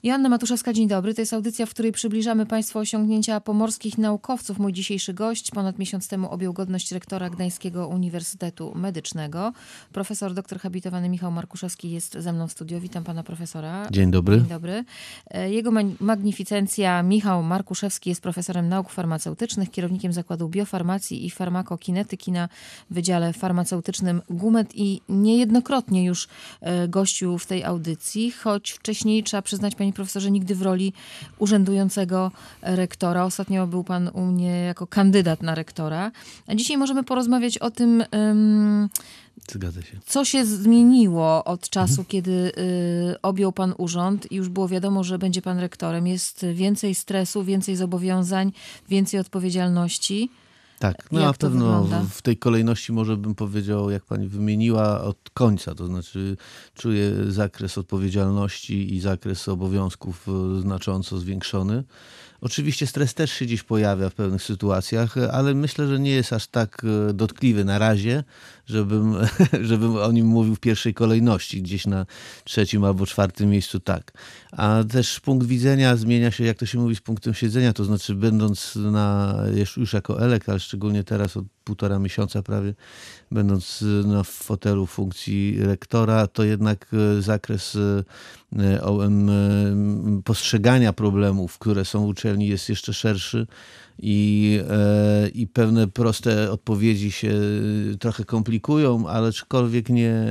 Joanna Matuszewska, dzień dobry. To jest audycja, w której przybliżamy Państwu osiągnięcia pomorskich naukowców. Mój dzisiejszy gość ponad miesiąc temu objął godność rektora Gdańskiego Uniwersytetu Medycznego. Profesor doktor habilitowany Michał Markuszewski jest ze mną w studio. Witam pana profesora. Dzień dobry. Dzień dobry. Jego magnificencja Michał Markuszewski jest profesorem nauk farmaceutycznych, kierownikiem Zakładu Biofarmacji i Farmakokinetyki na Wydziale Farmaceutycznym GUMED i niejednokrotnie już gościł w tej audycji, choć wcześniej, trzeba przyznać, panie profesorze, nigdy w roli urzędującego rektora. Ostatnio był pan u mnie jako kandydat na rektora. A dzisiaj możemy porozmawiać o tym, Zgadza się. co się zmieniło od czasu, kiedy objął pan urząd i już było wiadomo, że będzie pan rektorem. Jest więcej stresu, więcej zobowiązań, więcej odpowiedzialności. Tak, no na pewno w tej kolejności może bym powiedział, jak pani wymieniła, od końca. To znaczy czuję zakres odpowiedzialności i zakres obowiązków znacząco zwiększony. Oczywiście stres też się gdzieś pojawia w pewnych sytuacjach, ale myślę, że nie jest aż tak dotkliwy na razie, żebym o nim mówił w pierwszej kolejności, gdzieś na 3. albo 4. miejscu tak. A też punkt widzenia zmienia się, jak to się mówi, z punktem siedzenia, to znaczy będąc już jako elek, ale szczególnie teraz od 1,5 miesiąca prawie, będąc w fotelu funkcji rektora, to jednak zakres postrzegania problemów, które są w uczelni, jest jeszcze szerszy i pewne proste odpowiedzi się trochę komplikują, ale aczkolwiek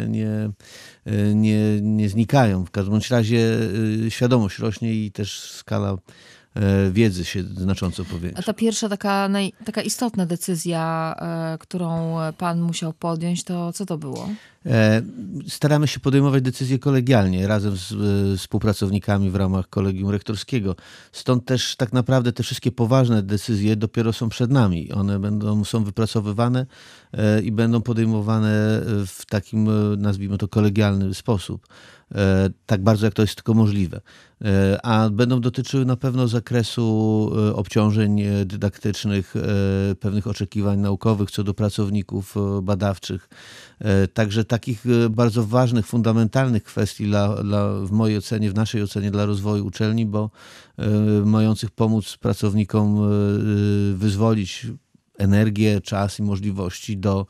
nie znikają. W każdym razie świadomość rośnie i też skala wiedzy się znacząco powiększa. A ta pierwsza taka istotna decyzja, którą pan musiał podjąć, to co to było? Staramy się podejmować decyzje kolegialnie, razem z współpracownikami w ramach kolegium rektorskiego. Stąd też tak naprawdę te wszystkie poważne decyzje dopiero są przed nami. One są wypracowywane i będą podejmowane w takim, nazwijmy to, kolegialny sposób. Tak bardzo, jak to jest tylko możliwe. A będą dotyczyły na pewno zakresu obciążeń dydaktycznych, pewnych oczekiwań naukowych co do pracowników badawczych. Także takich bardzo ważnych, fundamentalnych kwestii w mojej ocenie, w naszej ocenie dla rozwoju uczelni, bo mających pomóc pracownikom wyzwolić energię, czas i możliwości do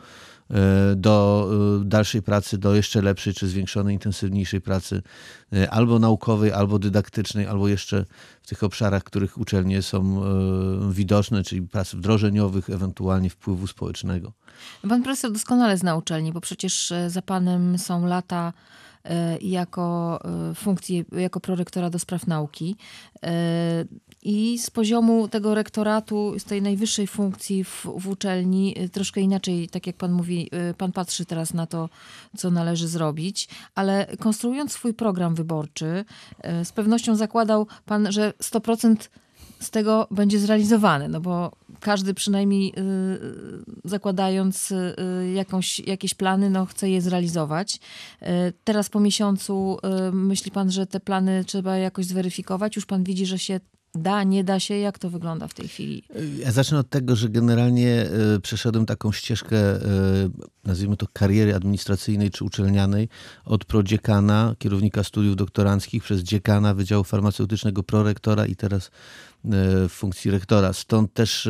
dalszej pracy, do jeszcze lepszej czy zwiększonej, intensywniejszej pracy albo naukowej, albo dydaktycznej, albo jeszcze w tych obszarach, w których uczelnie są widoczne, czyli prac wdrożeniowych, ewentualnie wpływu społecznego. Pan profesor doskonale zna uczelnię, bo przecież za panem są lata jako funkcji, jako prorektora do spraw nauki. I z poziomu tego rektoratu, z tej najwyższej funkcji w uczelni, troszkę inaczej, tak jak pan mówi, pan patrzy teraz na to, co należy zrobić, ale konstruując swój program wyborczy, z pewnością zakładał pan, że 100% z tego będzie zrealizowane, no bo każdy przynajmniej zakładając jakieś plany, no chce je zrealizować. Teraz po myśli pan, że te plany trzeba jakoś zweryfikować? Już pan widzi, że się da, nie da się? Jak to wygląda w tej chwili? Ja zacznę od tego, że generalnie przeszedłem taką ścieżkę, nazwijmy to kariery administracyjnej czy uczelnianej, od prodziekana, kierownika studiów doktoranckich, przez dziekana Wydziału Farmaceutycznego, prorektora i teraz w funkcji rektora. Stąd też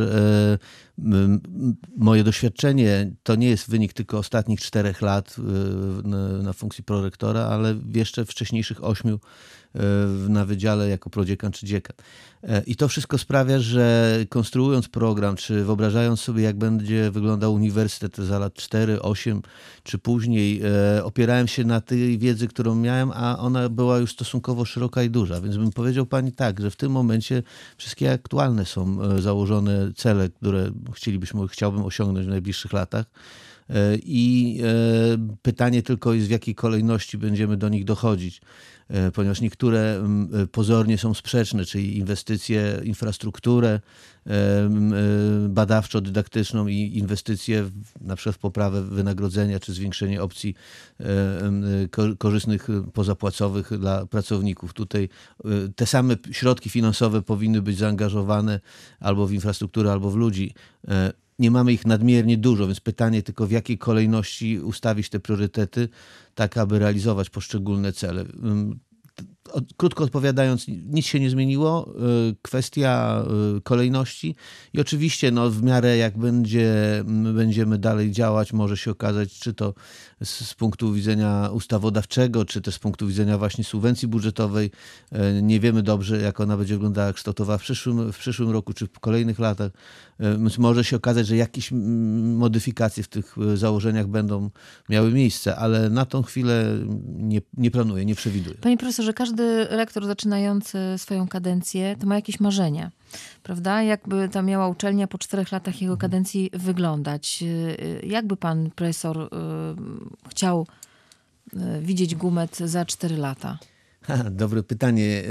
moje doświadczenie to nie jest wynik tylko ostatnich 4 lat na funkcji prorektora, ale jeszcze wcześniejszych 8 na wydziale jako prodziekan czy dziekan. I to wszystko sprawia, że konstruując program, czy wyobrażając sobie, jak będzie wyglądał uniwersytet za lat 4, 8 czy później, opierałem się na tej wiedzy, którą miałem, a ona była już stosunkowo szeroka i duża. Więc bym powiedział pani tak, że w tym momencie wszystkie aktualne są założone cele, które chciałbym osiągnąć w najbliższych latach. I pytanie tylko jest, w jakiej kolejności będziemy do nich dochodzić, ponieważ niektóre pozornie są sprzeczne, czyli inwestycje w infrastrukturę badawczo-dydaktyczną i inwestycje na przykład w poprawę wynagrodzenia czy zwiększenie opcji korzystnych pozapłacowych dla pracowników. Tutaj te same środki finansowe powinny być zaangażowane albo w infrastrukturę, albo w ludzi. Nie mamy ich nadmiernie dużo, więc pytanie tylko, w jakiej kolejności ustawić te priorytety, tak aby realizować poszczególne cele. krótko odpowiadając, nic się nie zmieniło. Kwestia kolejności i oczywiście w miarę jak będziemy dalej działać, może się okazać, czy to z punktu widzenia ustawodawczego, czy też z punktu widzenia właśnie subwencji budżetowej. Nie wiemy dobrze, jak ona będzie wyglądała, kształtowała w przyszłym roku, czy w kolejnych latach. Może się okazać, że jakieś modyfikacje w tych założeniach będą miały miejsce, ale na tą chwilę nie planuję, nie przewiduję. Panie profesorze, każdy rektor zaczynający swoją kadencję to ma jakieś marzenia, prawda? Jakby ta miała uczelnia po 4 latach jego kadencji wyglądać? Jakby pan profesor chciał widzieć GUMET za 4 lata? Dobre pytanie.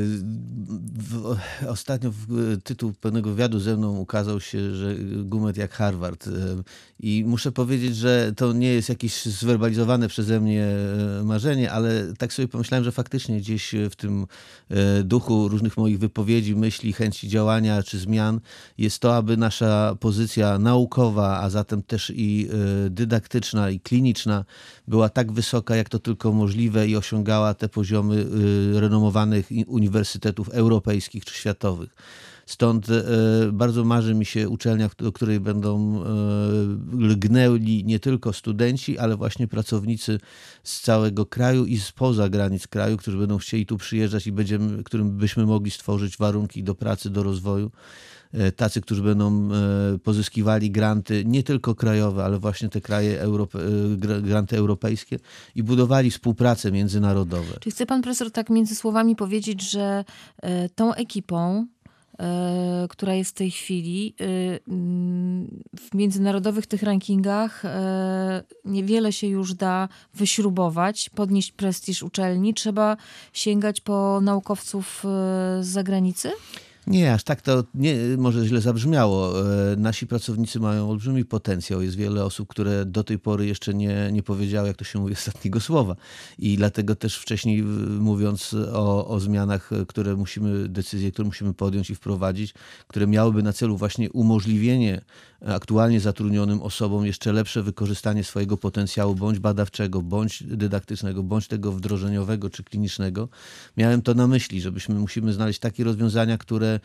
Ostatnio tytuł pewnego wywiadu ze mną ukazał się, że GUMET jak Harvard. I muszę powiedzieć, że to nie jest jakieś zwerbalizowane przeze mnie marzenie, ale tak sobie pomyślałem, że faktycznie gdzieś w tym duchu różnych moich wypowiedzi, myśli, chęci działania czy zmian jest to, aby nasza pozycja naukowa, a zatem też i dydaktyczna i kliniczna była tak wysoka, jak to tylko możliwe i osiągała te poziomy renomowanych uniwersytetów europejskich czy światowych. Stąd bardzo marzy mi się uczelnia, do której będą lgnęli nie tylko studenci, ale właśnie pracownicy z całego kraju i spoza granic kraju, którzy będą chcieli tu przyjeżdżać i którym byśmy mogli stworzyć warunki do pracy, do rozwoju. Tacy, którzy będą pozyskiwali granty nie tylko krajowe, ale właśnie te granty europejskie i budowali współpracę międzynarodową. Czy chce pan profesor tak między słowami powiedzieć, że tą ekipą, która jest w tej chwili w międzynarodowych tych rankingach niewiele się już da wyśrubować, podnieść prestiż uczelni? Trzeba sięgać po naukowców z zagranicy? Nie, aż tak to może źle zabrzmiało. Nasi pracownicy mają olbrzymi potencjał. Jest wiele osób, które do tej pory jeszcze nie powiedziały, jak to się mówi, ostatniego słowa. I dlatego też wcześniej mówiąc o zmianach, decyzje, które musimy podjąć i wprowadzić, które miałyby na celu właśnie umożliwienie aktualnie zatrudnionym osobom jeszcze lepsze wykorzystanie swojego potencjału bądź badawczego, bądź dydaktycznego, bądź tego wdrożeniowego czy klinicznego. Miałem to na myśli, musimy znaleźć takie rozwiązania, które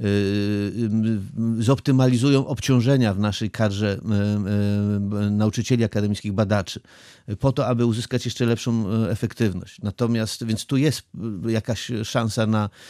zoptymalizują obciążenia w naszej kadrze nauczycieli akademickich, badaczy, po to, aby uzyskać jeszcze lepszą efektywność. Natomiast, więc tu jest jakaś szansa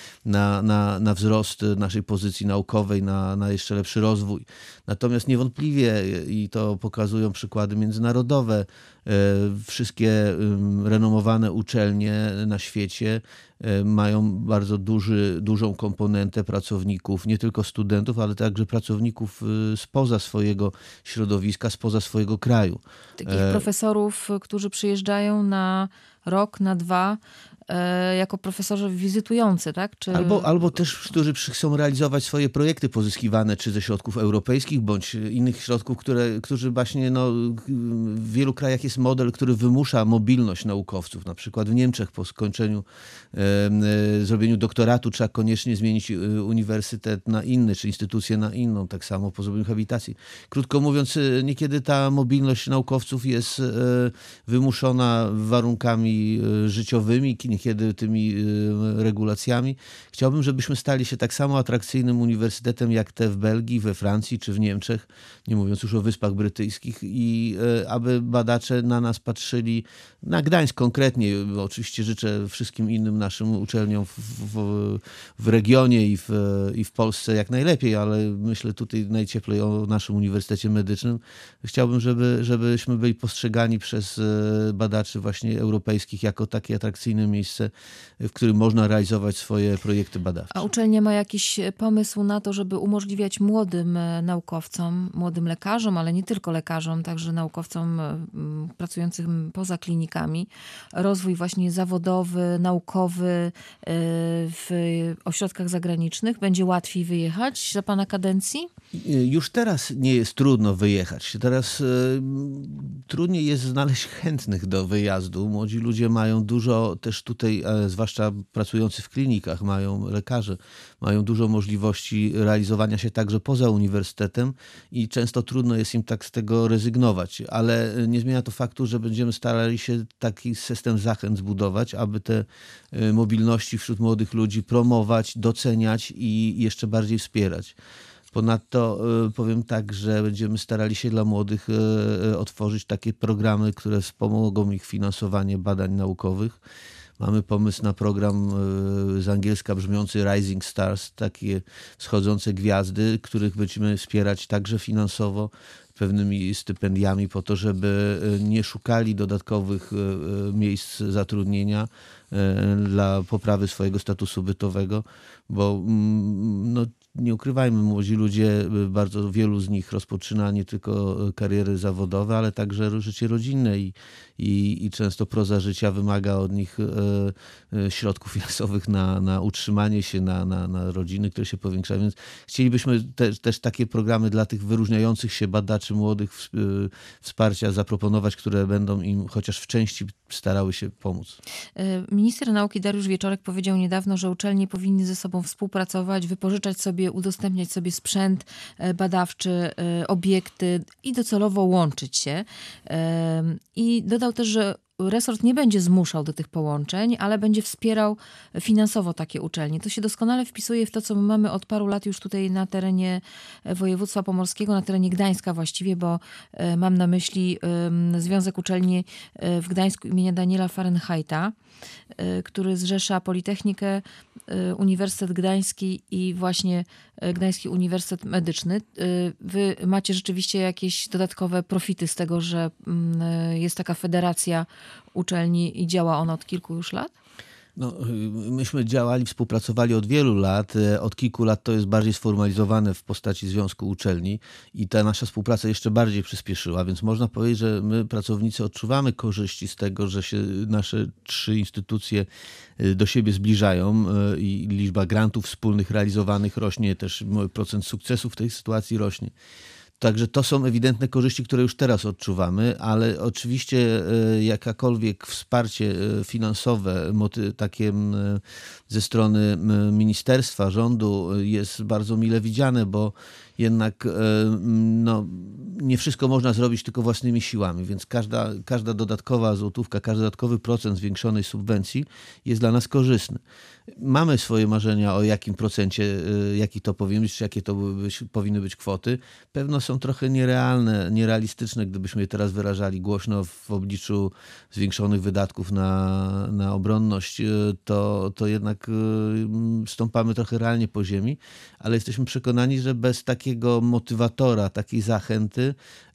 na wzrost naszej pozycji naukowej, na jeszcze lepszy rozwój. Natomiast niewątpliwie, i to pokazują przykłady międzynarodowe, wszystkie renomowane uczelnie na świecie mają bardzo dużą komponentę pracowników, nie tylko studentów, ale także pracowników spoza swojego środowiska, spoza swojego kraju. Takich profesorów, którzy przyjeżdżają na rok, na 2, jako profesorzy wizytujący, tak? Albo też, którzy chcą realizować swoje projekty pozyskiwane czy ze środków europejskich, bądź innych środków, którzy właśnie w wielu krajach jest model, który wymusza mobilność naukowców. Na przykład w Niemczech po skończeniu, zrobieniu doktoratu trzeba koniecznie zmienić uniwersytet na inny, czy instytucję na inną, tak samo po zrobieniu habilitacji. Krótko mówiąc, niekiedy ta mobilność naukowców jest wymuszona warunkami życiowymi, niekiedy tymi regulacjami. Chciałbym, żebyśmy stali się tak samo atrakcyjnym uniwersytetem jak te w Belgii, we Francji czy w Niemczech, nie mówiąc już o Wyspach Brytyjskich, i aby badacze na nas patrzyli, na Gdańsk konkretnie, bo oczywiście życzę wszystkim innym naszym uczelniom w regionie i w Polsce jak najlepiej, ale myślę tutaj najcieplej o naszym Uniwersytecie Medycznym. Chciałbym, żebyśmy byli postrzegani przez badaczy właśnie europejskich jako takie atrakcyjne miejsce, w którym można realizować swoje projekty badawcze. A uczelnia ma jakiś pomysł na to, żeby umożliwiać młodym naukowcom, młodym lekarzom, ale nie tylko lekarzom, także naukowcom pracującym poza klinikami, rozwój właśnie zawodowy, naukowy w ośrodkach zagranicznych? Będzie łatwiej wyjechać za pana kadencji? Już teraz nie jest trudno wyjechać. Teraz trudniej jest znaleźć chętnych do wyjazdu. Młodzi ludzie mają dużo też tutaj tutaj, zwłaszcza pracujący w klinikach, lekarze, mają dużo możliwości realizowania się także poza uniwersytetem i często trudno jest im tak z tego rezygnować, ale nie zmienia to faktu, że będziemy starali się taki system zachęt zbudować, aby te mobilności wśród młodych ludzi promować, doceniać i jeszcze bardziej wspierać. Ponadto powiem tak, że będziemy starali się dla młodych otworzyć takie programy, które wspomogą ich finansowanie badań naukowych. Mamy pomysł na program z angielska brzmiący Rising Stars, takie wschodzące gwiazdy, których będziemy wspierać także finansowo pewnymi stypendiami po to, żeby nie szukali dodatkowych miejsc zatrudnienia dla poprawy swojego statusu bytowego, bo no, nie ukrywajmy, młodzi ludzie, bardzo wielu z nich rozpoczyna nie tylko kariery zawodowe, ale także życie rodzinne i często proza życia wymaga od nich środków finansowych na utrzymanie się, na rodziny, które się powiększają. Więc chcielibyśmy też takie programy dla tych wyróżniających się badaczy młodych wsparcia zaproponować, które będą im chociaż w części starały się pomóc. Minister nauki Dariusz Wieczorek powiedział niedawno, że uczelnie powinny ze sobą współpracować, wypożyczać sobie, udostępniać sobie sprzęt badawczy, obiekty i docelowo łączyć się. I dodał też, że resort nie będzie zmuszał do tych połączeń, ale będzie wspierał finansowo takie uczelnie. To się doskonale wpisuje w to, co my mamy od paru lat już tutaj na terenie województwa pomorskiego, na terenie Gdańska właściwie, bo mam na myśli Związek Uczelni w Gdańsku imienia Daniela Fahrenheita, który zrzesza Politechnikę, Uniwersytet Gdański i właśnie Gdański Uniwersytet Medyczny. Wy macie rzeczywiście jakieś dodatkowe profity z tego, że jest taka federacja uczelni i działa ona od kilku już lat? No, myśmy działali, współpracowali od wielu lat. Od kilku lat to jest bardziej sformalizowane w postaci Związku Uczelni i ta nasza współpraca jeszcze bardziej przyspieszyła, więc można powiedzieć, że my, pracownicy, odczuwamy korzyści z tego, że się nasze trzy instytucje do siebie zbliżają i liczba grantów wspólnych realizowanych rośnie, też procent sukcesów w tej sytuacji rośnie. Także to są ewidentne korzyści, które już teraz odczuwamy, ale oczywiście jakakolwiek wsparcie finansowe, takie ze strony ministerstwa, rządu jest bardzo mile widziane, bo jednak no, nie wszystko można zrobić tylko własnymi siłami, więc każda dodatkowa złotówka, każdy dodatkowy procent zwiększonej subwencji jest dla nas korzystny. Mamy swoje marzenia o jakim procencie, jaki to powinien być, czy jakie to powinny być kwoty. Pewno są trochę nierealistyczne, gdybyśmy je teraz wyrażali głośno w obliczu zwiększonych wydatków na obronność, to jednak stąpamy trochę realnie po ziemi, ale jesteśmy przekonani, że bez takiego motywatora, takiej zachęty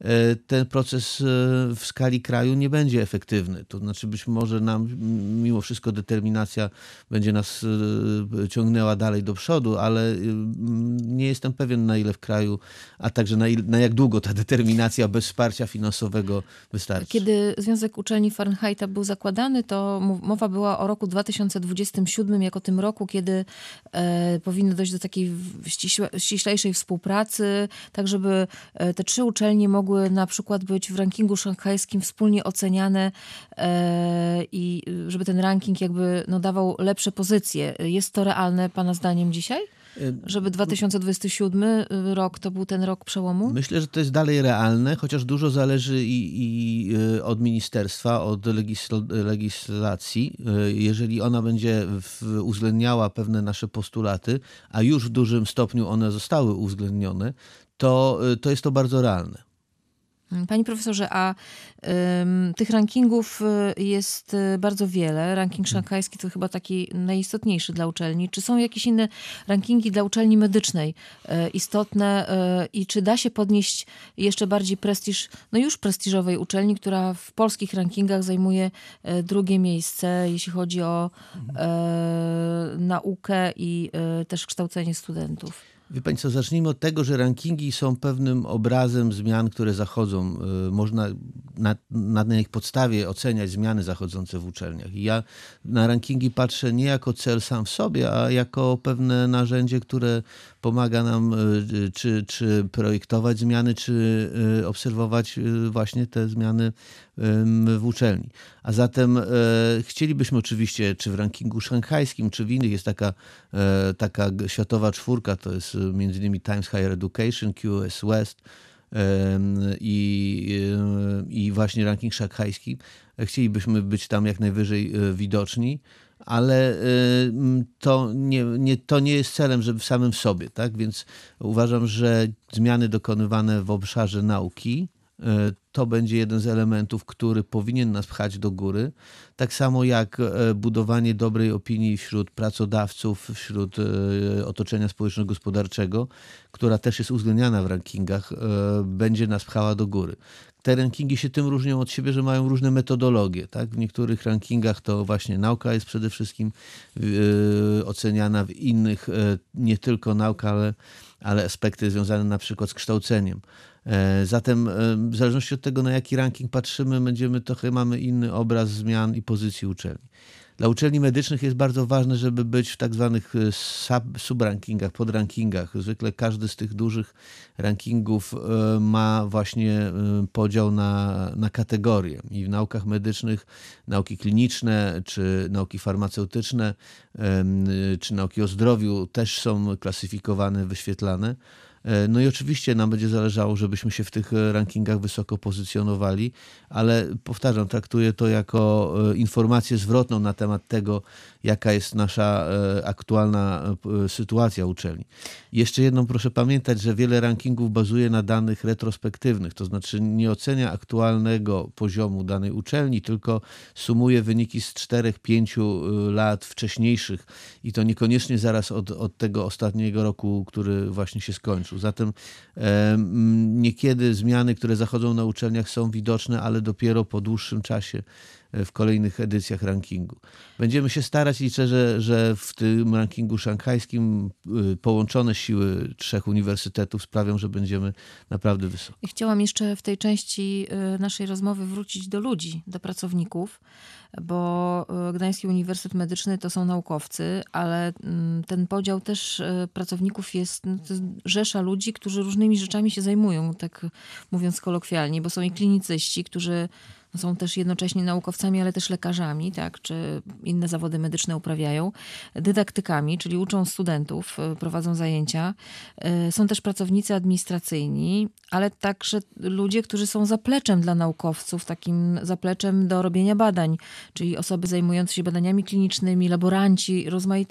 ten proces w skali kraju nie będzie efektywny. To znaczy być może nam mimo wszystko determinacja będzie nas ciągnęła dalej do przodu, ale nie jestem pewien, na ile w kraju, a także na jak długo ta determinacja bez wsparcia finansowego wystarczy. Kiedy Związek Uczelni Fahrenheita był zakładany, to mowa była o roku 2027 jako tym roku, kiedy powinno dojść do takiej ściślejszej współpracy, tak żeby te trzy uczelnie mogły na przykład być w rankingu szanghajskim wspólnie oceniane i żeby ten ranking jakby dawał lepsze pozycje. Jest to realne Pana zdaniem dzisiaj? Żeby 2027 rok to był ten rok przełomu? Myślę, że to jest dalej realne, chociaż dużo zależy i od ministerstwa, od legislacji. Jeżeli ona będzie uwzględniała pewne nasze postulaty, a już w dużym stopniu one zostały uwzględnione, to jest to bardzo realne. Panie profesorze, a tych rankingów jest bardzo wiele. Ranking szanghajski to chyba taki najistotniejszy dla uczelni. Czy są jakieś inne rankingi dla uczelni medycznej istotne i czy da się podnieść jeszcze bardziej prestiż już prestiżowej uczelni, która w polskich rankingach zajmuje drugie miejsce, jeśli chodzi o naukę i też kształcenie studentów? Wie pani co, zacznijmy od tego, że rankingi są pewnym obrazem zmian, które zachodzą. Można na ich podstawie oceniać zmiany zachodzące w uczelniach. I ja na rankingi patrzę nie jako cel sam w sobie, a jako pewne narzędzie, które pomaga nam czy projektować zmiany, czy obserwować właśnie te zmiany w uczelni. A zatem chcielibyśmy oczywiście, czy w rankingu szanghajskim, czy w innych, jest taka światowa czwórka, to jest między innymi Times Higher Education, QS West i właśnie ranking szanghajski. Chcielibyśmy być tam jak najwyżej widoczni, ale to nie jest celem, żeby samym w sobie, tak? Więc uważam, że zmiany dokonywane w obszarze nauki to będzie jeden z elementów, który powinien nas pchać do góry. Tak samo jak budowanie dobrej opinii wśród pracodawców, wśród otoczenia społeczno-gospodarczego, która też jest uwzględniana w rankingach, będzie nas pchała do góry. Te rankingi się tym różnią od siebie, że mają różne metodologie. Tak? W niektórych rankingach to właśnie nauka jest przede wszystkim oceniana, w innych nie tylko nauka, ale aspekty związane na przykład z kształceniem. Zatem w zależności od tego, na jaki ranking patrzymy, mamy inny obraz zmian i pozycji uczelni. Dla uczelni medycznych jest bardzo ważne, żeby być w tak zwanych subrankingach, podrankingach. Zwykle każdy z tych dużych rankingów ma właśnie podział na kategorie. I w naukach medycznych nauki kliniczne, czy nauki farmaceutyczne, czy nauki o zdrowiu też są klasyfikowane, wyświetlane. No i oczywiście nam będzie zależało, żebyśmy się w tych rankingach wysoko pozycjonowali, ale powtarzam, traktuję to jako informację zwrotną na temat tego, jaka jest nasza aktualna sytuacja uczelni. Jeszcze jedną proszę pamiętać, że wiele rankingów bazuje na danych retrospektywnych, to znaczy nie ocenia aktualnego poziomu danej uczelni, tylko sumuje wyniki z 4-5 lat wcześniejszych i to niekoniecznie zaraz od tego ostatniego roku, który właśnie się skończył. Zatem niekiedy zmiany, które zachodzą na uczelniach, są widoczne, ale dopiero po dłuższym czasie w kolejnych edycjach rankingu. Będziemy się starać, liczę, że w tym rankingu szanghajskim połączone siły 3 uniwersytetów sprawią, że będziemy naprawdę wysoko. Chciałam jeszcze w tej części naszej rozmowy wrócić do ludzi, do pracowników, bo Gdański Uniwersytet Medyczny to są naukowcy, ale ten podział też pracowników jest, to jest rzesza ludzi, którzy różnymi rzeczami się zajmują, tak mówiąc kolokwialnie, bo są i klinicyści, którzy są też jednocześnie naukowcami, ale też lekarzami, tak, czy inne zawody medyczne uprawiają, dydaktykami, czyli uczą studentów, prowadzą zajęcia. Są też pracownicy administracyjni, ale także ludzie, którzy są zapleczem dla naukowców, takim zapleczem do robienia badań, czyli osoby zajmujące się badaniami klinicznymi, laboranci,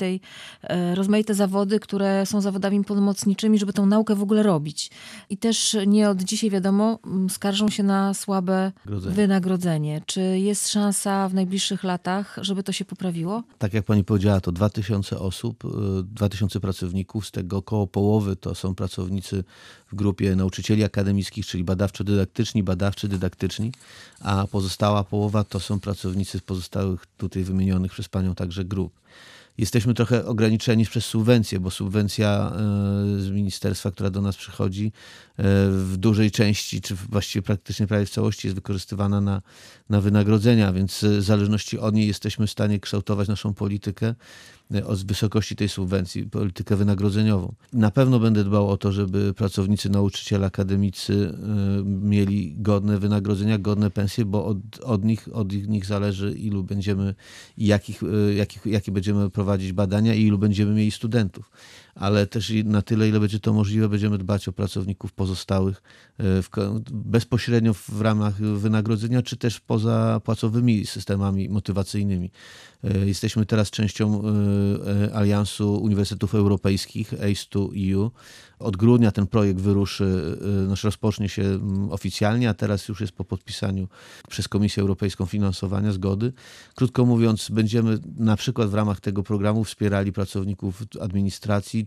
rozmaite zawody, które są zawodami pomocniczymi, żeby tą naukę w ogóle robić. I też nie od dzisiaj wiadomo, skarżą się na słabe wynagrodzenie. Czy jest szansa w najbliższych latach, żeby to się poprawiło? Tak jak pani powiedziała, to 2000 osób, 2000 pracowników, z tego około połowy to są pracownicy w grupie nauczycieli akademickich, czyli badawczo-dydaktyczni, badawczy-dydaktyczni, a pozostała połowa to są pracownicy z pozostałych tutaj wymienionych przez panią także grup. Jesteśmy trochę ograniczeni przez subwencję, bo subwencja z ministerstwa, która do nas przychodzi, w dużej części, czy właściwie praktycznie prawie w całości jest wykorzystywana na wynagrodzenia, więc w zależności od niej jesteśmy w stanie kształtować naszą politykę od wysokości tej subwencji, politykę wynagrodzeniową. Na pewno będę dbał o to, żeby pracownicy, nauczyciele, akademicy mieli godne wynagrodzenia, godne pensje, bo od nich zależy, ilu będziemy i jakie będziemy prowadzić badania i ilu będziemy mieli studentów. Ale też na tyle, ile będzie to możliwe, będziemy dbać o pracowników pozostałych bezpośrednio w ramach wynagrodzenia, czy też poza płacowymi systemami motywacyjnymi. Jesteśmy teraz częścią Aliansu Uniwersytetów Europejskich, ACE2EU. Od grudnia ten projekt wyruszy, rozpocznie się oficjalnie, a teraz już jest po podpisaniu przez Komisję Europejską finansowania, zgody. Krótko mówiąc, będziemy na przykład w ramach tego programu wspierali pracowników administracji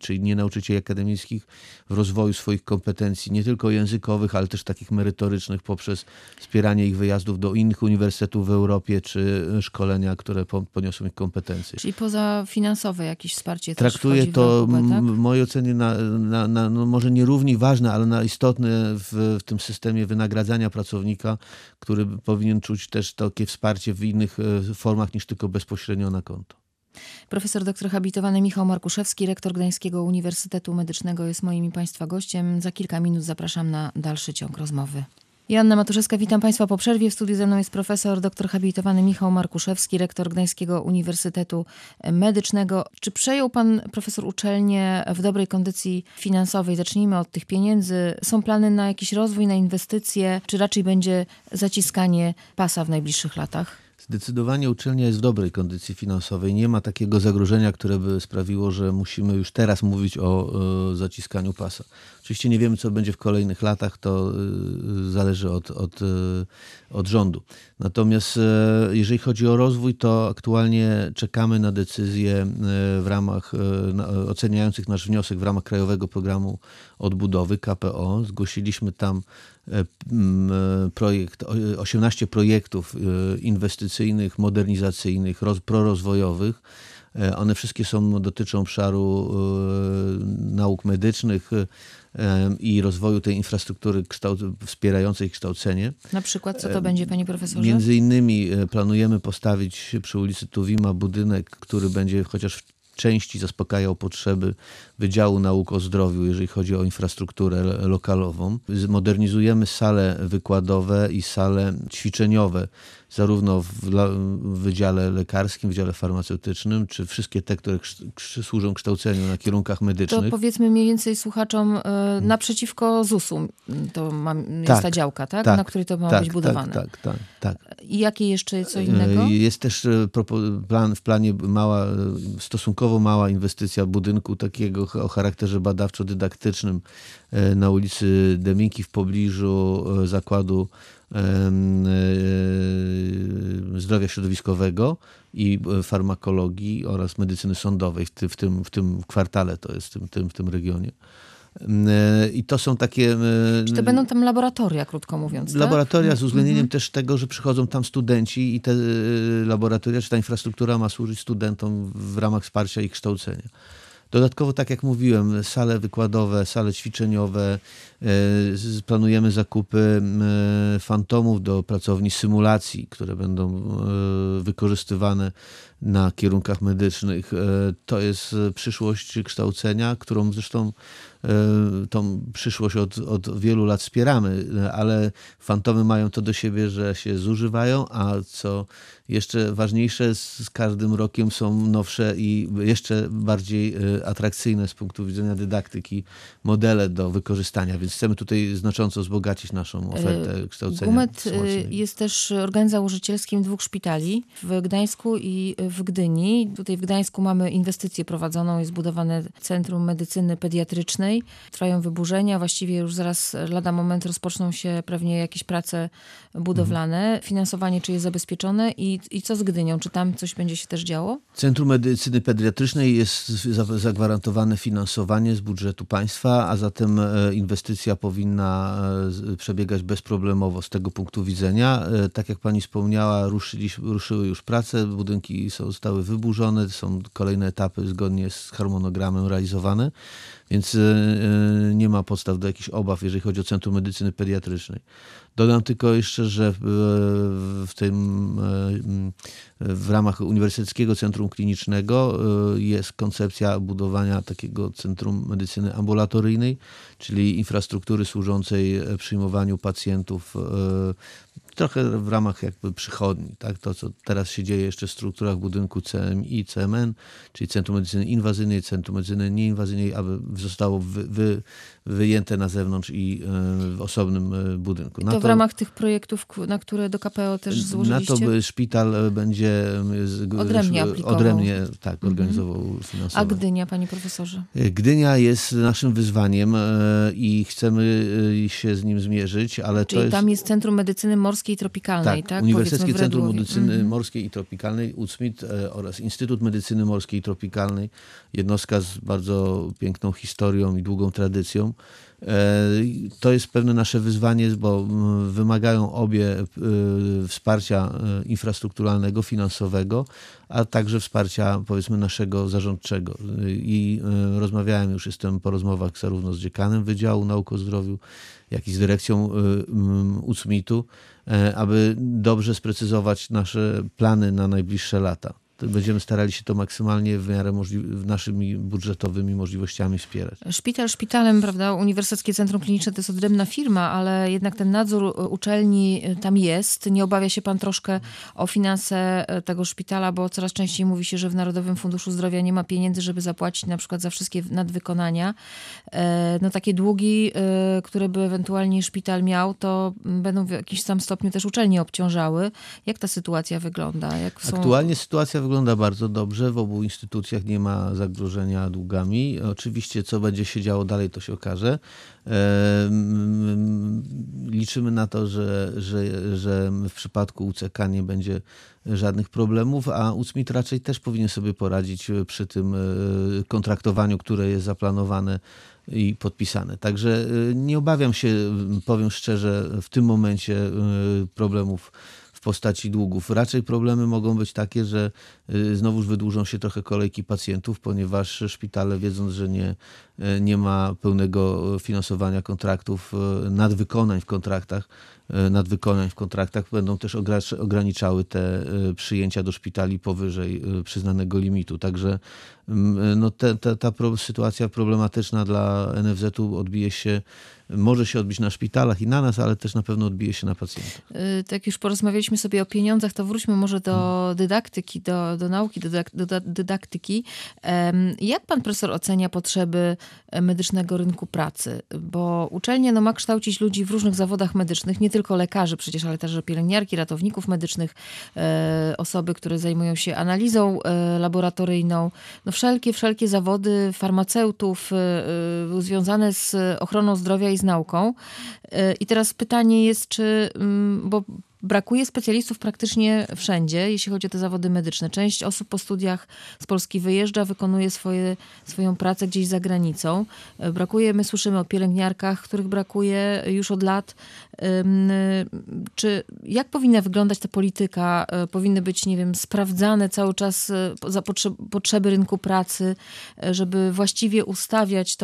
czyli nie nauczycieli akademickich, w rozwoju swoich kompetencji, nie tylko językowych, ale też takich merytorycznych poprzez wspieranie ich wyjazdów do innych uniwersytetów w Europie, czy szkolenia, które podniosą ich kompetencje. Czyli poza finansowe jakieś wsparcie Traktuję też to wchodzi w rachubę, tak? w mojej ocenie no może nie równie ważne, ale na istotne w tym systemie wynagradzania pracownika, który powinien czuć też takie wsparcie w innych formach niż tylko bezpośrednio na konto. Profesor doktor habilitowany Michał Markuszewski, rektor Gdańskiego Uniwersytetu Medycznego jest moim i Państwa gościem. Za kilka minut zapraszam na dalszy ciąg rozmowy. Joanna Matuszewska, witam Państwa po przerwie. W studiu ze mną jest profesor doktor habilitowany Michał Markuszewski, rektor Gdańskiego Uniwersytetu Medycznego. Czy przejął pan profesor uczelnię w dobrej kondycji finansowej? Zacznijmy od tych pieniędzy. Są plany na jakiś rozwój, na inwestycje, czy raczej będzie zaciskanie pasa w najbliższych latach? Zdecydowanie uczelnia jest w dobrej kondycji finansowej. Nie ma takiego zagrożenia, które by sprawiło, że musimy już teraz mówić o zaciskaniu pasa. Oczywiście nie wiemy, co będzie w kolejnych latach, to zależy od rządu. Natomiast jeżeli chodzi o rozwój, to aktualnie czekamy na decyzję w ramach oceniających nasz wniosek w ramach Krajowego Programu Odbudowy, KPO. Zgłosiliśmy tam 18 projektów inwestycyjnych, modernizacyjnych, prorozwojowych. One wszystkie dotyczą obszaru nauk medycznych i rozwoju tej infrastruktury wspierającej kształcenie. Na przykład co to będzie, panie profesorze? Między innymi planujemy postawić przy ulicy Tuwima budynek, który będzie chociaż w części zaspokajał potrzeby Wydziału Nauk o Zdrowiu, jeżeli chodzi o infrastrukturę lokalową. Modernizujemy sale wykładowe i sale ćwiczeniowe, zarówno w Wydziale Lekarskim, Wydziale Farmaceutycznym, czy wszystkie te, które służą kształceniu na kierunkach medycznych. To powiedzmy mniej więcej słuchaczom, naprzeciwko ZUS-u jest ta działka, tak? Na której to ma być budowane. Tak. I jakie jeszcze co innego? Jest też w planie stosunkowo mała inwestycja budynku takiego o charakterze badawczo-dydaktycznym na ulicy Deminki w pobliżu Zakładu Zdrowia Środowiskowego i Farmakologii oraz Medycyny Sądowej w tym kwartale, to jest w tym regionie. I to są takie... Czy to będą tam laboratoria, krótko mówiąc, laboratoria tak? z uwzględnieniem też tego, że przychodzą tam studenci i te laboratoria, czy ta infrastruktura ma służyć studentom w ramach wsparcia ich kształcenia. Dodatkowo, tak jak mówiłem, sale wykładowe, sale ćwiczeniowe, planujemy zakupy fantomów do pracowni symulacji, które będą wykorzystywane na kierunkach medycznych. To jest przyszłość kształcenia, którą zresztą tą przyszłość od wielu lat wspieramy, ale fantomy mają to do siebie, że się zużywają, a co jeszcze ważniejsze, z każdym rokiem są nowsze i jeszcze bardziej atrakcyjne z punktu widzenia dydaktyki modele do wykorzystania, więc chcemy tutaj znacząco wzbogacić naszą ofertę kształcenia. GUMED jest też organem założycielskim 2 szpitali w Gdańsku i w Gdyni. Tutaj w Gdańsku mamy inwestycję prowadzoną, jest budowane Centrum Medycyny Pediatrycznej. Trwają wyburzenia, właściwie już zaraz lada moment rozpoczną się pewnie jakieś prace budowlane. Finansowanie czy jest zabezpieczone i co z Gdynią? Czy tam coś będzie się też działo? Centrum Medycyny Pediatrycznej jest zagwarantowane finansowanie z budżetu państwa, a zatem inwestycja powinna przebiegać bezproblemowo z tego punktu widzenia. Tak jak pani wspomniała, ruszyły już prace, budynki zostały wyburzone, są kolejne etapy zgodnie z harmonogramem realizowane, więc nie ma podstaw do jakichś obaw, jeżeli chodzi o Centrum Medycyny Pediatrycznej. Dodam tylko jeszcze, że w ramach Uniwersyteckiego Centrum Klinicznego jest koncepcja budowania takiego Centrum Medycyny Ambulatoryjnej, czyli infrastruktury służącej przyjmowaniu pacjentów trochę w ramach jakby przychodni. Tak? To, co teraz się dzieje jeszcze w strukturach budynku CMI, CMN, czyli Centrum Medycyny Inwazyjnej, Centrum Medycyny Nieinwazyjnej, aby zostało wyjęte na zewnątrz i w osobnym budynku. To w ramach tych projektów, na które do KPO też złożyliście? Na to szpital będzie odrębnie organizował finansowanie. A Gdynia, panie profesorze? Gdynia jest naszym wyzwaniem i chcemy się z nim zmierzyć, ale czyli tam jest Centrum Medycyny Morskiej Morskiej i Tropikalnej, tak? Uniwersyteckie Centrum Redłowie. Medycyny Morskiej i Tropikalnej, UCMIT oraz Instytut Medycyny Morskiej i Tropikalnej. Jednostka z bardzo piękną historią i długą tradycją. To jest pewne nasze wyzwanie, bo wymagają obie wsparcia infrastrukturalnego, finansowego, a także wsparcia, powiedzmy, naszego zarządczego. I rozmawiałem, już jestem po rozmowach zarówno z dziekanem Wydziału Nauk o Zdrowiu, jak i z dyrekcją UCMIT-u, aby dobrze sprecyzować nasze plany na najbliższe lata. Będziemy starali się to maksymalnie w miarę naszymi budżetowymi możliwościami wspierać. Szpital szpitalem, prawda? Uniwersyteckie Centrum Kliniczne to jest odrębna firma, ale jednak ten nadzór uczelni tam jest. Nie obawia się pan troszkę o finanse tego szpitala, bo coraz częściej mówi się, że w Narodowym Funduszu Zdrowia nie ma pieniędzy, żeby zapłacić na przykład za wszystkie nadwykonania. No takie długi, które by ewentualnie szpital miał, to będą w jakimś tam stopniu też uczelnie obciążały. Jak ta sytuacja wygląda? Aktualnie sytuacja wygląda bardzo dobrze. W obu instytucjach nie ma zagrożenia długami. Oczywiście co będzie się działo dalej, to się okaże. Liczymy na to, że w przypadku UCK nie będzie żadnych problemów, a UCMIT raczej też powinien sobie poradzić przy tym kontraktowaniu, które jest zaplanowane i podpisane. Także nie obawiam się, powiem szczerze, w tym momencie problemów w postaci długów. Raczej problemy mogą być takie, że znowuż wydłużą się trochę kolejki pacjentów, ponieważ szpitale, wiedząc, że nie ma pełnego finansowania kontraktów, nadwykonań w kontraktach, będą też ograniczały te przyjęcia do szpitali powyżej przyznanego limitu. Także no, ta sytuacja problematyczna dla NFZ-u może się odbić na szpitalach i na nas, ale też na pewno odbije się na pacjentach. Tak już porozmawialiśmy sobie o pieniądzach, to wróćmy może do dydaktyki, do nauki, do dydaktyki. Jak pan profesor ocenia potrzeby medycznego rynku pracy? Bo uczelnia ma kształcić ludzi w różnych zawodach medycznych, nie tylko lekarzy przecież, ale też pielęgniarki, ratowników medycznych, osoby, które zajmują się analizą laboratoryjną. No wszelkie zawody farmaceutów związane z ochroną zdrowia i z nauką. I teraz pytanie jest, bo brakuje specjalistów praktycznie wszędzie, jeśli chodzi o te zawody medyczne. Część osób po studiach z Polski wyjeżdża, wykonuje swoją pracę gdzieś za granicą. My słyszymy o pielęgniarkach, których brakuje już od lat. Jak powinna wyglądać ta polityka? Powinny być, nie wiem, sprawdzane cały czas potrzeby rynku pracy, żeby właściwie ustawiać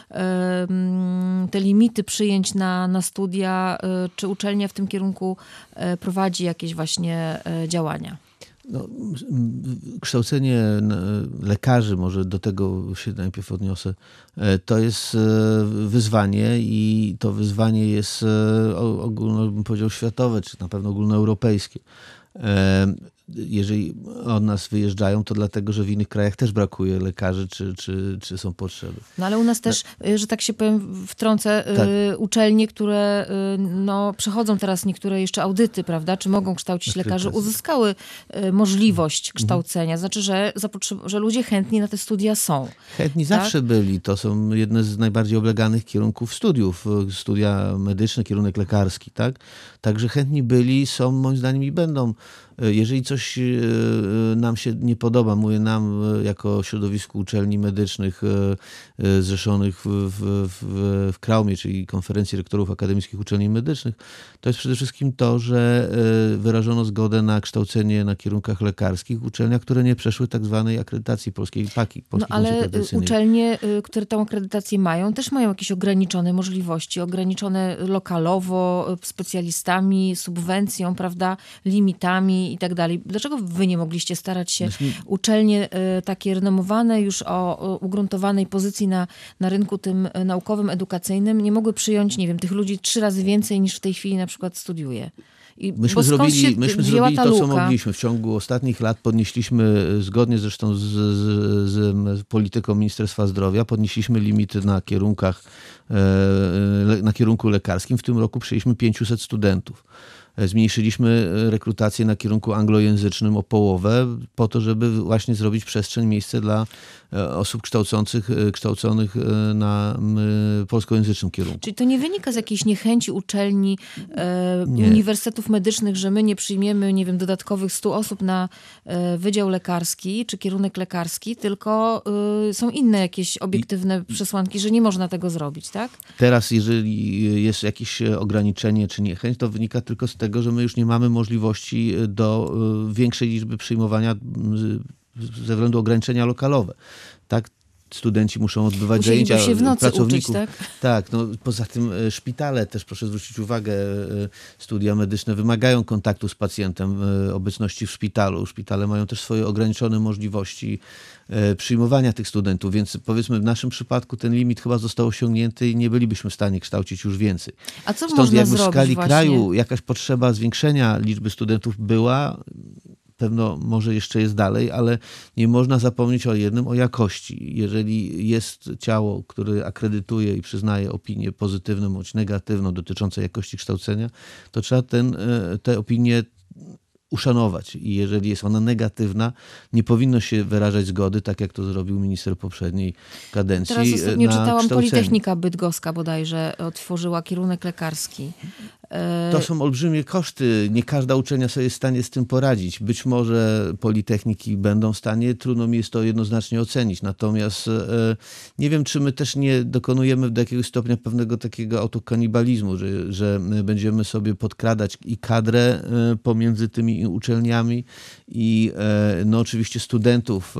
te limity przyjęć na studia? Czy uczelnia w tym kierunku prowadzi jakieś właśnie działania? No, kształcenie lekarzy, może do tego się najpierw odniosę, to jest wyzwanie i to wyzwanie jest bym powiedział światowe, czy na pewno ogólnoeuropejskie. Jeżeli od nas wyjeżdżają, to dlatego, że w innych krajach też brakuje lekarzy, czy są potrzeby. No ale u nas też, że tak się powiem, wtrącę, uczelnie, które przechodzą teraz niektóre jeszcze audyty, prawda, czy mogą kształcić lekarzy, uzyskały możliwość kształcenia. Znaczy, że ludzie chętni na te studia są. Chętni zawsze byli. To są jedne z najbardziej obleganych kierunków studiów. Studia medyczne, kierunek lekarski, tak? Także chętni byli, są, moim zdaniem, i będą. Jeżeli coś nam się nie podoba, mówię nam jako środowisku uczelni medycznych zrzeszonych w Kraumie, czyli Konferencji Rektorów Akademickich Uczelni Medycznych, to jest przede wszystkim to, że wyrażono zgodę na kształcenie na kierunkach lekarskich w uczelniach, które nie przeszły tak zwanej akredytacji polskiej PAKI. Ale uczelnie, które tą akredytację mają, też mają jakieś ograniczone możliwości, ograniczone lokalowo, specjalistami, subwencją, prawda, limitami i tak dalej. Dlaczego wy nie mogliście starać się uczelnie takie renomowane, już o ugruntowanej pozycji na rynku tym naukowym, edukacyjnym, nie mogły przyjąć, nie wiem, tych ludzi 3 razy więcej niż w tej chwili na przykład studiuje? Myśmy zrobili to, co mogliśmy. W ciągu ostatnich lat podnieśliśmy, zgodnie zresztą z polityką Ministerstwa Zdrowia, podnieśliśmy limity na kierunku lekarskim. W tym roku przyjęliśmy 500 studentów. Zmniejszyliśmy rekrutację na kierunku anglojęzycznym o połowę po to, żeby właśnie zrobić przestrzeń, miejsce dla osób kształconych na polskojęzycznym kierunku. Czyli to nie wynika z jakiejś niechęci uczelni, uniwersytetów medycznych, że my nie przyjmiemy, nie wiem, dodatkowych 100 osób na wydział lekarski czy kierunek lekarski, tylko są inne jakieś obiektywne przesłanki, że nie można tego zrobić, tak? Teraz, jeżeli jest jakieś ograniczenie czy niechęć, to wynika tylko z tego, że my już nie mamy możliwości do większej liczby przyjmowania ze względu ograniczenia lokalowe. Tak? Studenci muszą odbywać zajęcia się w nocy pracowników. Uczyć, tak? Tak, no, poza tym szpitale też, proszę zwrócić uwagę, studia medyczne wymagają kontaktu z pacjentem, obecności w szpitalu. Szpitale mają też swoje ograniczone możliwości przyjmowania tych studentów, więc powiedzmy w naszym przypadku ten limit chyba został osiągnięty i nie bylibyśmy w stanie kształcić już więcej. A co Stąd można jakby w zrobić skali właśnie? kraju jakaś potrzeba zwiększenia liczby studentów była, pewno może jeszcze jest dalej, ale nie można zapomnieć o jednym, o jakości. Jeżeli jest ciało, które akredytuje i przyznaje opinię pozytywną bądź negatywną dotyczącą jakości kształcenia, to trzeba te opinie uszanować. I jeżeli jest ona negatywna, nie powinno się wyrażać zgody, tak jak to zrobił minister poprzedniej kadencji. Teraz ostatnio na czytałam, kształcenie. Politechnika Bydgoska bodajże otworzyła kierunek lekarski. To są olbrzymie koszty. Nie każda uczelnia sobie jest w stanie z tym poradzić. Być może politechniki będą w stanie, trudno mi jest to jednoznacznie ocenić. Natomiast nie wiem, czy my też nie dokonujemy do jakiegoś stopnia pewnego takiego autokanibalizmu, że będziemy sobie podkradać i kadrę pomiędzy tymi uczelniami i no oczywiście studentów.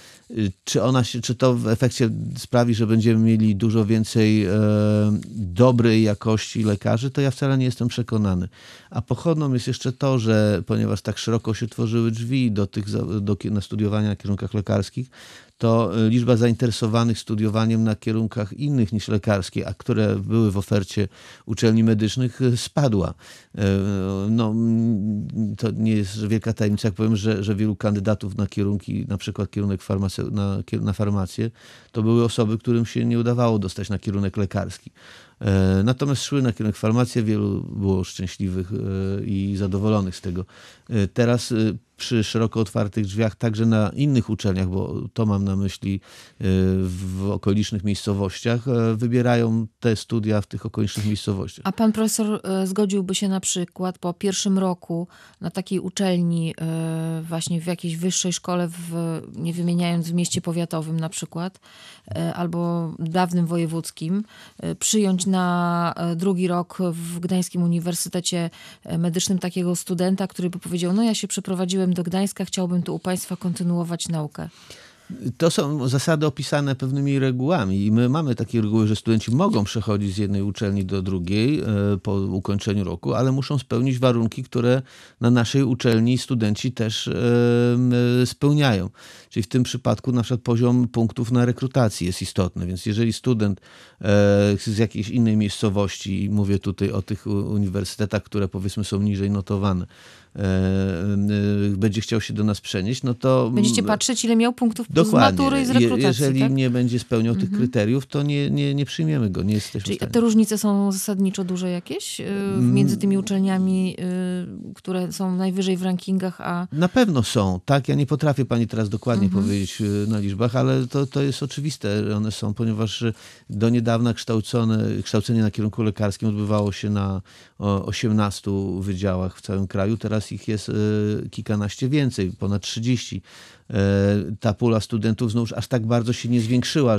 Czy to w efekcie sprawi, że będziemy mieli dużo więcej dobrej jakości lekarzy, to ja wcale nie jestem przekonany. A pochodną jest jeszcze to, że ponieważ tak szeroko się tworzyły drzwi na studiowania na kierunkach lekarskich, to liczba zainteresowanych studiowaniem na kierunkach innych niż lekarskie, a które były w ofercie uczelni medycznych, spadła. No, to nie jest wielka tajemnica, jak powiem, że wielu kandydatów na kierunki, na przykład kierunek na farmację, to były osoby, którym się nie udawało dostać na kierunek lekarski. Natomiast szły na kierunek farmację, wielu było szczęśliwych i zadowolonych z tego. Teraz przy szeroko otwartych drzwiach także na innych uczelniach, bo to mam na myśli w okolicznych miejscowościach, wybierają te studia w tych okolicznych miejscowościach. A pan profesor zgodziłby się na przykład po pierwszym roku na takiej uczelni, właśnie w jakiejś wyższej szkole, nie wymieniając w mieście powiatowym na przykład, albo dawnym wojewódzkim, przyjąć na drugi rok w Gdańskim Uniwersytecie Medycznym takiego studenta, który by powiedział, no ja się przeprowadziłem do Gdańska, chciałbym tu u państwa kontynuować naukę. To są zasady opisane pewnymi regułami i my mamy takie reguły, że studenci mogą przechodzić z jednej uczelni do drugiej po ukończeniu roku, ale muszą spełnić warunki, które na naszej uczelni studenci też spełniają. Czyli w tym przypadku na przykład poziom punktów na rekrutacji jest istotny, więc jeżeli student z jakiejś innej miejscowości, i mówię tutaj o tych uniwersytetach, które powiedzmy są niżej notowane, będzie chciał się do nas przenieść, no to... Będziecie patrzeć, ile miał punktów z dokładnie. matury i z rekrutacji, Jeżeli tak? nie będzie spełniał tych kryteriów, to nie przyjmiemy go, nie jesteśmy Czyli w stanie. te różnice są zasadniczo duże jakieś między tymi uczelniami, które są najwyżej w rankingach, a... Na pewno są, tak? Ja nie potrafię pani teraz dokładnie powiedzieć na liczbach, ale to jest oczywiste, że one są, ponieważ do niedawna kształcenie na kierunku lekarskim odbywało się na 18 wydziałach w całym kraju. Teraz ich jest kilkanaście więcej, ponad 30. Ta pula studentów znów aż tak bardzo się nie zwiększyła,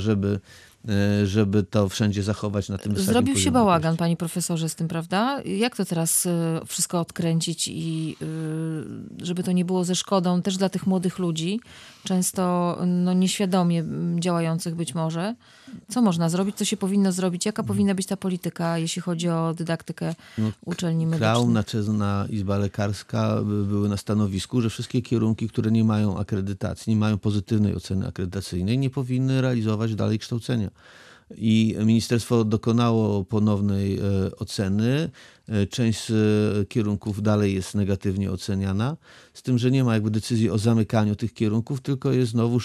żeby to wszędzie zachować na tym wysokim Zrobił się poziomie bałagan, jakości. panie profesorze, z tym, prawda? Jak to teraz wszystko odkręcić i żeby to nie było ze szkodą też dla tych młodych ludzi, często no, nieświadomie działających być może. Co można zrobić? Co się powinno zrobić? Jaka powinna być ta polityka, jeśli chodzi o dydaktykę uczelni medycznych? Kraum, Naczelna Izba Lekarska były na stanowisku, że wszystkie kierunki, które nie mają akredytacji, nie mają pozytywnej oceny akredytacyjnej, nie powinny realizować dalej kształcenia. I ministerstwo dokonało ponownej oceny. Część z kierunków dalej jest negatywnie oceniana, z tym, że nie ma jakby decyzji o zamykaniu tych kierunków, tylko jest znowuż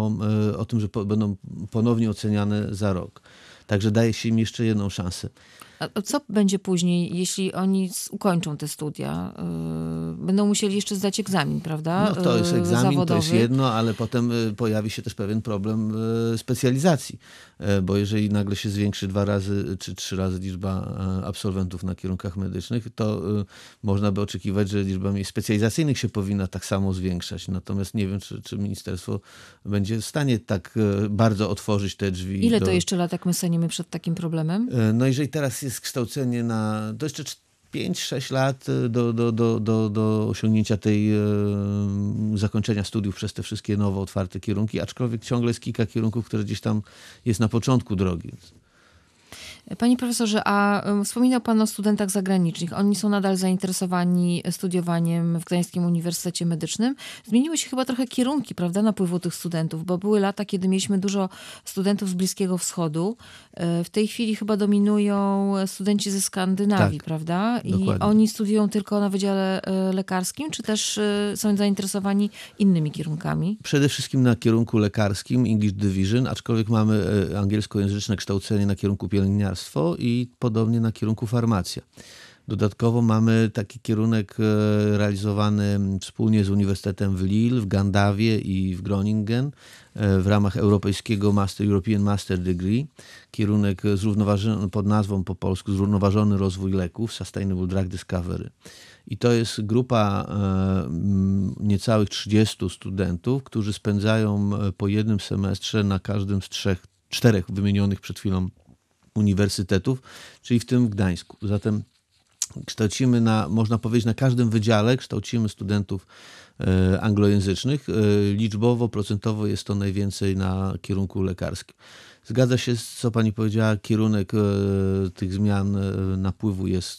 o tym, że będą ponownie oceniane za rok. Także daje się im jeszcze jedną szansę. A co będzie później, jeśli oni ukończą te studia? Będą musieli jeszcze zdać egzamin, prawda? No to jest egzamin, zawodowy. to jest jedno, ale potem pojawi się też pewien problem specjalizacji, bo jeżeli nagle się zwiększy 2 razy czy 3 razy liczba absolwentów na kierunkach medycznych, to można by oczekiwać, że liczba miejsc specjalizacyjnych się powinna tak samo zwiększać. Natomiast nie wiem, czy ministerstwo będzie w stanie tak bardzo otworzyć te drzwi. Ile to jeszcze lat, jak my staniemy przed takim problemem? No jeżeli teraz jest kształcenie to jeszcze 5-6 lat do osiągnięcia tej zakończenia studiów przez te wszystkie nowo otwarte kierunki, aczkolwiek ciągle jest kilka kierunków, które gdzieś tam jest na początku drogi. Panie profesorze, a wspominał pan o studentach zagranicznych. Oni są nadal zainteresowani studiowaniem w Gdańskim Uniwersytecie Medycznym. Zmieniły się chyba trochę kierunki, prawda, napływu tych studentów, bo były lata, kiedy mieliśmy dużo studentów z Bliskiego Wschodu. W tej chwili chyba dominują studenci ze Skandynawii, Tak, prawda? I dokładnie. oni studiują tylko na Wydziale Lekarskim, czy też są zainteresowani innymi kierunkami? Przede wszystkim na kierunku lekarskim, English Division, aczkolwiek mamy angielskojęzyczne kształcenie na kierunku pielęgniarstwo i podobnie na kierunku farmacja. Dodatkowo mamy taki kierunek realizowany wspólnie z Uniwersytetem w Lille, w Gandawie i w Groningen w ramach europejskiego European Master Degree. Kierunek zrównoważony pod nazwą po polsku Zrównoważony rozwój leków, Sustainable Drug Discovery. I to jest grupa niecałych 30 studentów, którzy spędzają po jednym semestrze na każdym z 4 wymienionych przed chwilą uniwersytetów, czyli w tym w Gdańsku. Zatem kształcimy można powiedzieć, na każdym wydziale kształcimy studentów anglojęzycznych. Liczbowo, procentowo jest to najwięcej na kierunku lekarskim. Zgadza się, co pani powiedziała, kierunek tych zmian napływu jest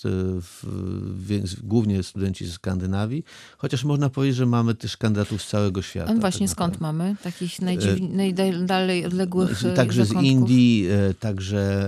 głównie studenci ze Skandynawii, chociaż można powiedzieć, że mamy też kandydatów z całego świata. A właśnie skąd mamy takich najdalej odległych Także zakątków? z Indii, także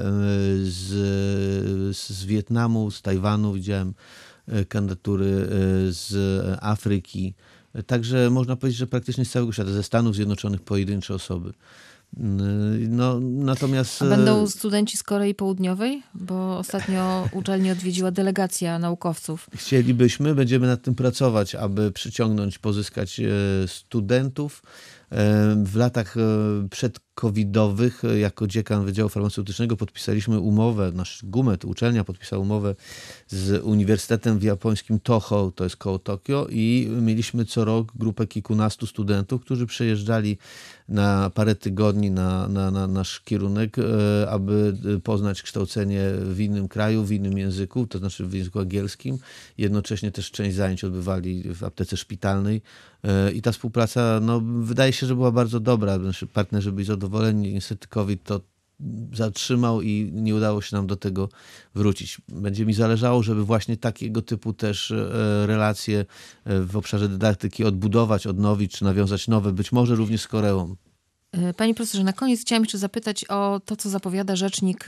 z Wietnamu, z Tajwanu widziałem kandydatury, z Afryki. Także można powiedzieć, że praktycznie z całego świata, ze Stanów Zjednoczonych pojedyncze osoby. No, natomiast... A będą studenci z Korei Południowej? Bo ostatnio uczelnię odwiedziła delegacja naukowców. Chcielibyśmy, będziemy nad tym pracować, aby przyciągnąć, pozyskać studentów. W latach przedcovidowych jako dziekan Wydziału Farmaceutycznego podpisaliśmy umowę, nasz GUMET, uczelnia podpisała umowę z Uniwersytetem w japońskim Toho, to jest koło Tokio, i mieliśmy co rok grupę kilkunastu studentów, którzy przyjeżdżali na parę tygodni na nasz kierunek, aby poznać kształcenie w innym kraju, w innym języku, to znaczy w języku angielskim. Jednocześnie też część zajęć odbywali w aptece szpitalnej i ta współpraca, wydaje się, że była bardzo dobra. Nasi partnerzy byli zadowoleni. Niestety COVID to zatrzymał i nie udało się nam do tego wrócić. Będzie mi zależało, żeby właśnie takiego typu też relacje w obszarze dydaktyki odbudować, odnowić, czy nawiązać nowe, być może również z Koreą. Panie profesorze, na koniec chciałam jeszcze zapytać o to, co zapowiada Rzecznik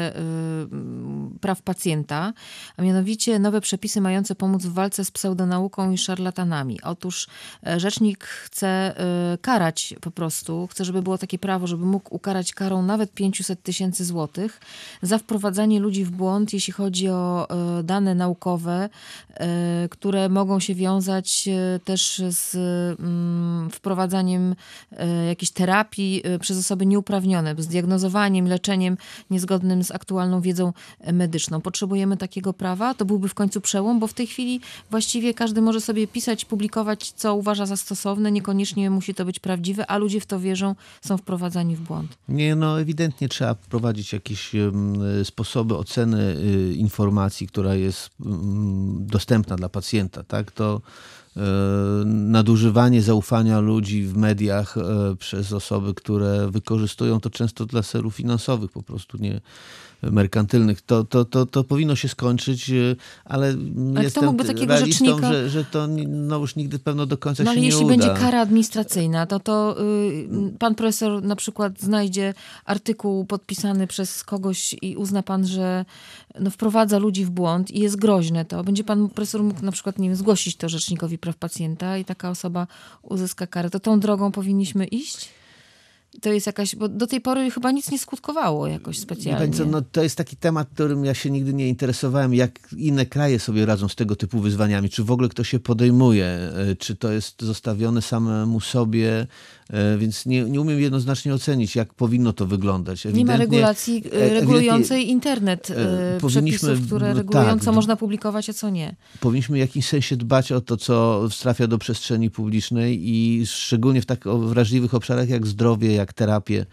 Praw Pacjenta, a mianowicie nowe przepisy mające pomóc w walce z pseudonauką i szarlatanami. Otóż Rzecznik chce karać po prostu, chce, żeby było takie prawo, żeby mógł ukarać karą nawet 500 000 złotych za wprowadzanie ludzi w błąd, jeśli chodzi o dane naukowe, które mogą się wiązać też z wprowadzaniem jakiejś terapii przez osoby nieuprawnione, z diagnozowaniem, leczeniem niezgodnym z aktualną wiedzą medyczną. Potrzebujemy takiego prawa? To byłby w końcu przełom, bo w tej chwili właściwie każdy może sobie pisać, publikować, co uważa za stosowne, niekoniecznie musi to być prawdziwe, a ludzie w to wierzą, są wprowadzani w błąd. Nie, ewidentnie trzeba wprowadzić jakieś sposoby oceny informacji, która jest dostępna dla pacjenta, tak? To nadużywanie zaufania ludzi w mediach przez osoby, które wykorzystują to często dla celów finansowych, po prostu nie merkantylnych. To powinno się skończyć, ale jestem realistą, że to już nigdy pewno do końca się nie uda. Ale jeśli będzie kara administracyjna, to pan profesor na przykład znajdzie artykuł podpisany przez kogoś i uzna pan, że wprowadza ludzi w błąd i jest groźne to. Będzie pan profesor mógł na przykład, zgłosić to Rzecznikowi Praw Pacjenta i taka osoba uzyska karę. To tą drogą powinniśmy iść? to jest jakaś, bo do tej pory chyba nic nie skutkowało jakoś specjalnie. Pani co, no to jest taki temat, którym ja się nigdy nie interesowałem, jak inne kraje sobie radzą z tego typu wyzwaniami, czy w ogóle ktoś się podejmuje, czy to jest zostawione samemu sobie, więc nie umiem jednoznacznie ocenić, jak powinno to wyglądać. Nie ma regulacji regulującej internet, przepisów, które regulują, co można publikować, a co nie. Powinniśmy w jakimś sensie dbać o to, co trafia do przestrzeni publicznej i szczególnie w tak wrażliwych obszarach jak zdrowie, jak terapię,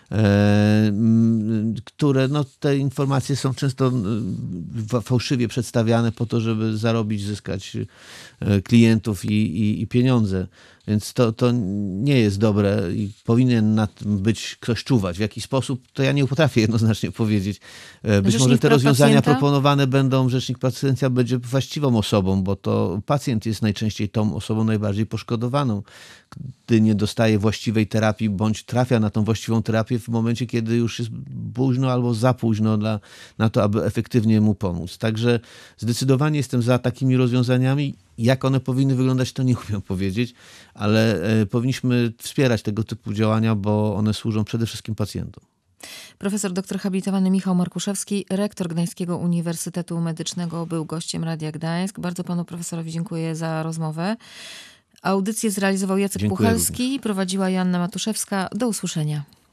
które te informacje są często fałszywie przedstawiane po to, żeby zarobić, zyskać klientów i pieniądze. Więc to nie jest dobre i powinien nad tym być ktoś czuwać. W jaki sposób, to ja nie potrafię jednoznacznie powiedzieć. Być może te rozwiązania proponowane będą, rzecznik pacjenta będzie właściwą osobą, bo to pacjent jest najczęściej tą osobą najbardziej poszkodowaną, gdy nie dostaje właściwej terapii, bądź trafia na tą właściwą terapię w momencie, kiedy już jest późno albo za późno na to, aby efektywnie mu pomóc. Także zdecydowanie jestem za takimi rozwiązaniami. Jak one powinny wyglądać, to nie umiem powiedzieć, ale powinniśmy wspierać tego typu działania, bo one służą przede wszystkim pacjentom. Profesor doktor habilitowany Michał Markuszewski, rektor Gdańskiego Uniwersytetu Medycznego, był gościem Radia Gdańsk. Bardzo panu profesorowi dziękuję za rozmowę. Audycję zrealizował Jacek Puchalski, prowadziła Joanna Matuszewska. Do usłyszenia.